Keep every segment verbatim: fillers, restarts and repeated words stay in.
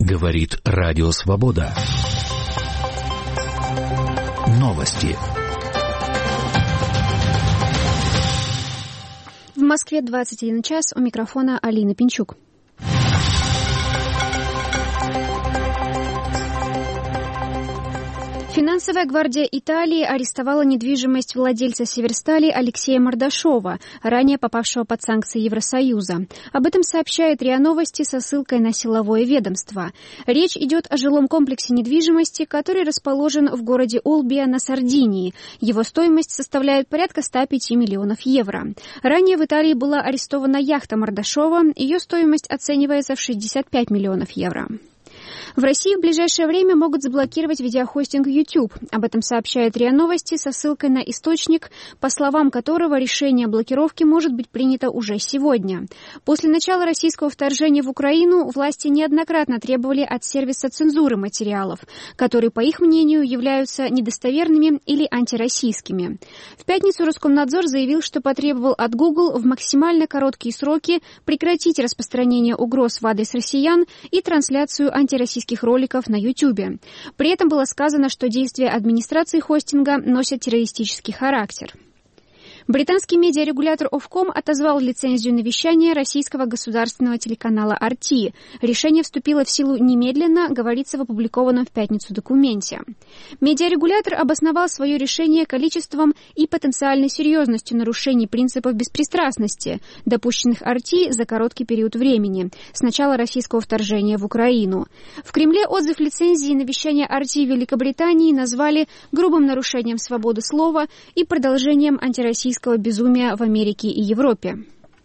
Говорит Радио Свобода. Новости. В Москве двадцать один час. У микрофона Алина Пинчук. Финансовая гвардия Италии арестовала недвижимость владельца Северстали Алексея Мордашова, ранее попавшего под санкции Евросоюза. Об этом сообщает РИА Новости со ссылкой на силовое ведомство. Речь идет о жилом комплексе недвижимости, который расположен в городе Олбия на Сардинии. Его стоимость составляет порядка ста пяти миллионов евро. Ранее в Италии была арестована яхта Мордашова. Ее стоимость оценивается в шестьдесят пять миллионов евро. В России в ближайшее время могут заблокировать видеохостинг YouTube. Об этом сообщает РИА Новости со ссылкой на источник, по словам которого решение о блокировке может быть принято уже сегодня. После начала российского вторжения в Украину власти неоднократно требовали от сервиса цензуры материалов, которые, по их мнению, являются недостоверными или антироссийскими. В пятницу Роскомнадзор заявил, что потребовал от Google в максимально короткие сроки прекратить распространение угроз в адрес россиян и трансляцию антироссийских роликов на YouTube. При этом было сказано, что действия администрации хостинга носят террористический характер. Британский медиарегулятор Ofcom отозвал лицензию на вещание российского государственного телеканала ар ти. Решение вступило в силу немедленно, говорится в опубликованном в пятницу документе. Медиарегулятор обосновал свое решение количеством и потенциальной серьезностью нарушений принципов беспристрастности, допущенных ар ти за короткий период времени, с начала российского вторжения в Украину. В Кремле отзыв лицензии на вещание ар ти в Великобритании назвали грубым нарушением свободы слова и продолжением антироссийского безумия в Америке и Европе.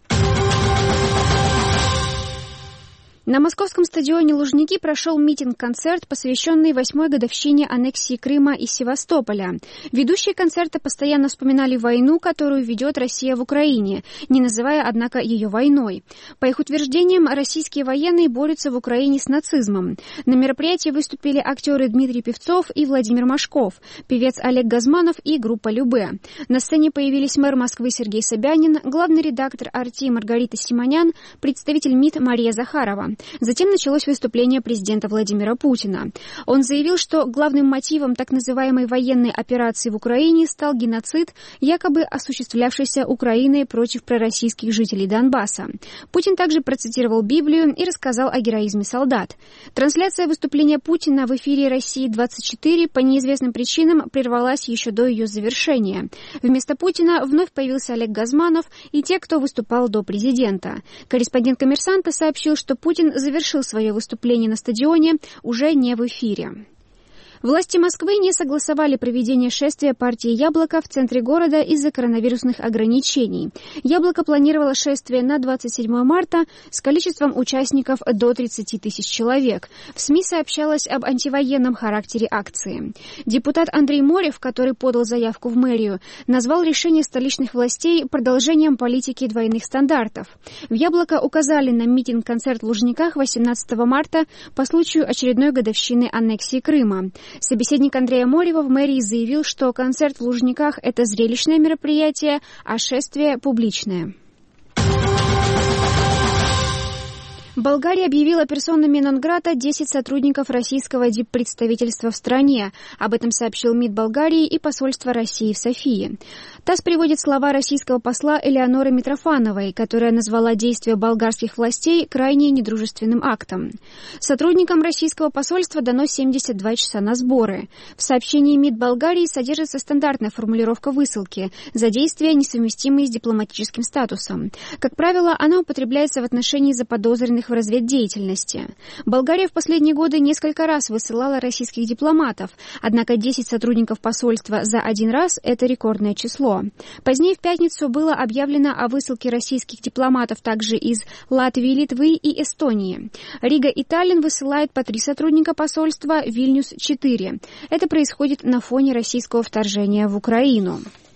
На московском стадионе «Лужники» прошел митинг-концерт, посвященный восьмой годовщине аннексии Крыма и Севастополя. Ведущие концерта постоянно вспоминали войну, которую ведет Россия в Украине, не называя, однако, ее войной. По их утверждениям, российские военные борются в Украине с нацизмом. На мероприятии выступили актеры Дмитрий Певцов и Владимир Машков, певец Олег Газманов и группа «Любэ». На сцене появились мэр Москвы Сергей Собянин, главный редактор ар ти Маргарита Симонян, представитель МИД Мария Захарова. Затем началось выступление президента Владимира Путина. Он заявил, что главным мотивом так называемой военной операции в Украине стал геноцид, якобы осуществлявшийся Украиной против пророссийских жителей Донбасса. Путин также процитировал Библию и рассказал о героизме солдат. Трансляция выступления Путина в эфире России двадцать четыре по неизвестным причинам прервалась еще до ее завершения. Вместо Путина вновь появился Олег Газманов и те, кто выступал до президента. Корреспондент «Коммерсанта» сообщил, что Путин завершил свое выступление на стадионе уже не в эфире. Власти Москвы не согласовали проведение шествия партии «Яблоко» в центре города из-за коронавирусных ограничений. «Яблоко» планировало шествие на двадцать седьмое марта с количеством участников до тридцати тысяч человек. В СМИ сообщалось об антивоенном характере акции. Депутат Андрей Морев, который подал заявку в мэрию, назвал решение столичных властей продолжением политики двойных стандартов. В «Яблоко» указали на митинг-концерт в Лужниках восемнадцатого марта по случаю очередной годовщины аннексии Крыма. Собеседник Андрея Морева в мэрии заявил, что концерт в Лужниках – это зрелищное мероприятие, а шествие – публичное. Болгария объявила персонами нон-грата десять сотрудников российского диппредставительства в стране. Об этом сообщил МИД Болгарии и посольство России в Софии. ТАСС приводит слова российского посла Элеоноры Митрофановой, которая назвала действия болгарских властей крайне недружественным актом. Сотрудникам российского посольства дано семьдесят два часа на сборы. В сообщении МИД Болгарии содержится стандартная формулировка высылки за действия, несовместимые с дипломатическим статусом. Как правило, она употребляется в отношении заподозренных в разведдеятельности. Болгария в последние годы несколько раз высылала российских дипломатов, однако десять сотрудников посольства за один раз – это рекордное число. Позднее в пятницу было объявлено о высылке российских дипломатов также из Латвии, Литвы и Эстонии. Рига и Таллин высылают по три сотрудника посольства, Вильнюс – четыре. Это происходит на фоне российского вторжения в Украину.